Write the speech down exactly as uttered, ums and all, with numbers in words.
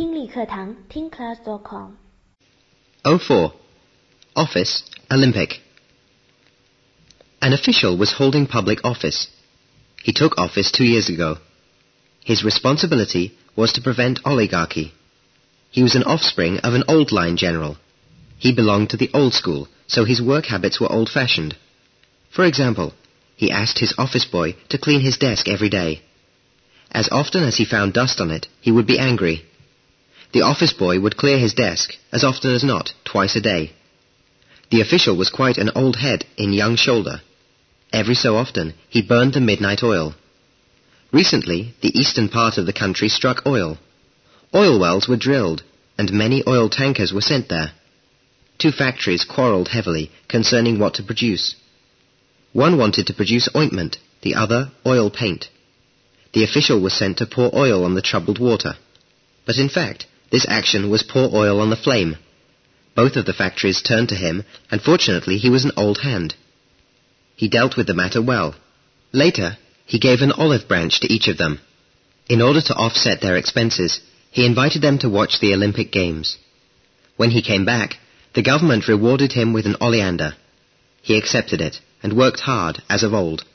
听力课堂听 class dot com。 oh four. Office, Olympic. An official was holding public office. He took office two years ago. His responsibility was to prevent oligarchy. He was an offspring of an old-line general. He belonged to the old school, so his work habits were old-fashioned. For example, he asked his office boy to clean his desk every day. As often as he found dust on it, he would be angry. The office boy would clear his desk, as often as not, twice a day. The official was quite an old head in young shoulder. Every so often, he burned the midnight oil. Recently, the eastern part of the country struck oil. Oil wells were drilled, and many oil tankers were sent there. Two factories quarreled heavily concerning what to produce. One wanted to produce ointment, the other oil paint. The official was sent to pour oil on the troubled water. But in fact, this action was pour oil on the flame. Both of the factories turned to him, and fortunately he was an old hand. He dealt with the matter well. Later, he gave an olive branch to each of them. In order to offset their expenses, he invited them to watch the Olympic Games. When he came back, the government rewarded him with an oleander. He accepted it and worked hard as of old.